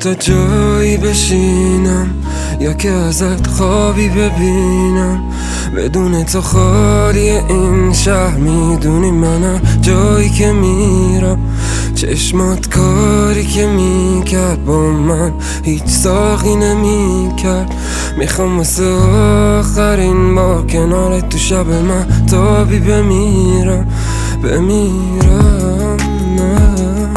تا جایی بشینم یا که ازت خوابی ببینم، بدون تو خالی این شهر. میدونی منم جایی که میرم، چشمات کاری که میکرد با من هیچ ساقی نمیکرد. میخوام واسه آخرین بار کنارت تو شب من تابی بمیرم نه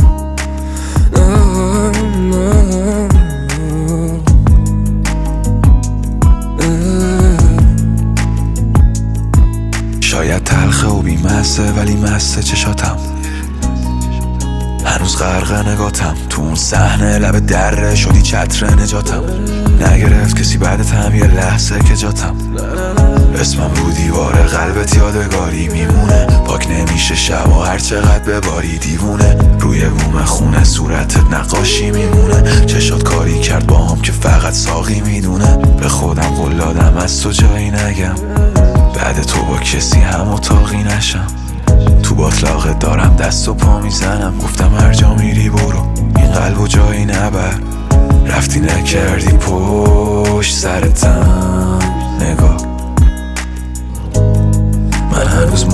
شاید تلخه و بیمسته ولی مسته چشاتم، هنوز غرق نگاتم تو اون صحنه لب دره شدی چتر نجاتم. نگرفت کسی بعدتم یه لحظه که جاتم، اسمم رو دیوار قلبت یادگاری میمونه. پاک نمیشه شب و هر چقدر بباری دیوونه، روی بوم خونه صورتت نقاشی میمونه. چشات کاری کرد با هم که فقط ساقی میدونه. به خودم قول دادم از تو جایی نگم، بعد تو با کسی هم اتاقی نشم. تو باطلاقت دارم دست و پا میزنم، گفتم هر جا میری برو این قلبو جایی نبر. رفتی نکردی پشت سرتم نگاه، من هنوز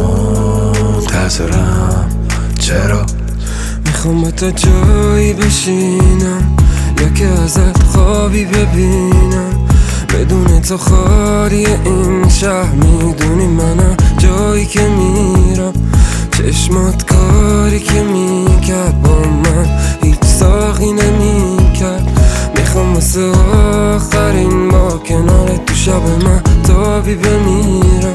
منتظرم. چرا؟ میخوام با تو جایی بشینم یا که ازت خوابی ببینم، بدون تو خالی این شهر. میدونی منم جایی که میرم، چشمات کاری که میکرد با من هیچ ساقی نمیکرد. میخوام واسه آخرین بار کنارت تو شب من تابی بمیرم.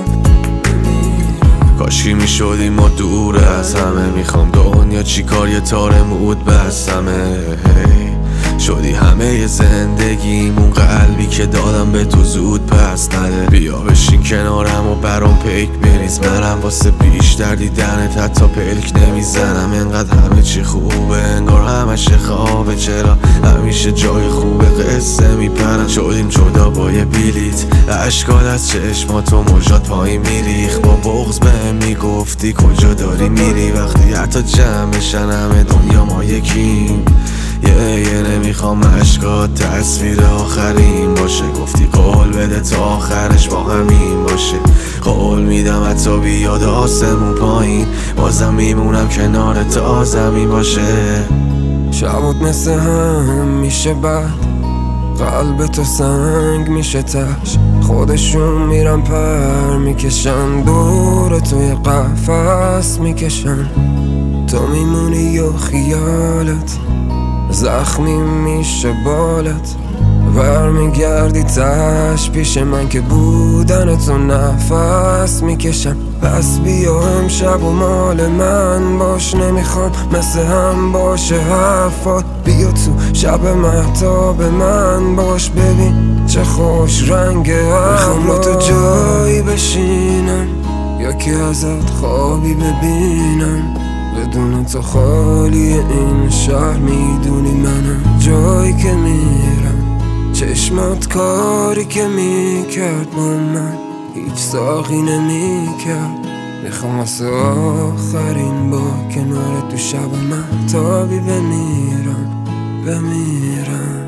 کاشکی میشدیم ما دور از همه، میخوام دنیا چیکار یه تار مود بستمه. شدی همه زندگیم، اون قلبی که دادم به تو زود پس نده. بیا بشین کنارم و برام پیک بریز، منم واسه بیشتر دیدنت حتی پلک نمیزنم. انقدر همه چی خوبه انگار همش خوابه، چرا همیشه جای خوبه قصه میپرم. شدیم جدا با یه بلیت، اشکات از چشماتو موجات پایین میریخ. با بغض بهم میگفتی کجا داری میری، وقتی حتی جمعشن همه دنیا ما یکیم. یه نمیخوام اشکات تصویر آخرین باشه، گفتی قول بده تا آخرش با همین باشه. قول میدم حتی بیاد آسمون پایین، بازم میمونم کنار تا زمین باشه. شبات مثل هم میشه بعد قلب تو سنگ میشه تش، خودشون میرن پر میکشن دور توی قفس میکشن. تو میمونی و خیالت زخمی میشه بالت، برمیگردی تش پیش من که بودن تو نفس میکشم. پس بیا امشب و مال من باش، نمیخوام مثل هم باشه حرفات. بیا تو شب مهتاب من باش، ببین چه خوش رنگ ابرات. میخوام با تو جایی بشینم یا که ازت خوابی ببینم، بدون تو خالی این شهر. میدونی منم جایی که میرم، چشمات کاری که میکرد با من هیچ ساقی نمیکرد. میخوام واسه آخرین با کنار تو شب من تابی بمیرم